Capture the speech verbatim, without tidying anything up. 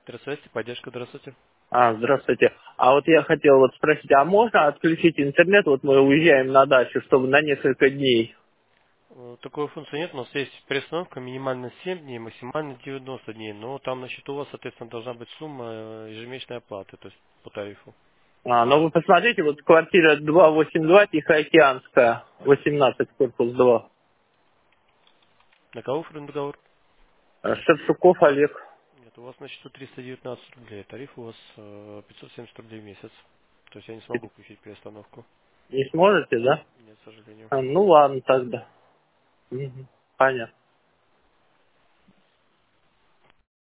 Электросвязь, поддержка, здравствуйте. А, здравствуйте. А вот я хотел вот спросить, а можно отключить интернет? Вот мы уезжаем на дачу, чтобы на несколько дней. Э, Такой функции нет, у нас есть перестановка минимально семь дней, максимально девяносто дней, но там на счету у вас, соответственно, должна быть сумма э, ежемесячной оплаты, то есть по тарифу. А, ну вы посмотрите, вот квартира двести восемьдесят два, Тихоокеанская, восемнадцать, корпус два. На кого оформлен договор? Э, Шевчуков Олег. Нет, у вас на счету триста девятнадцать рублей, тариф у вас э, пятьсот семьдесят рублей в месяц. То есть я не смогу включить перестановку. Не сможете, да? Нет, к сожалению. А, ну ладно тогда. Мгм. Понятно.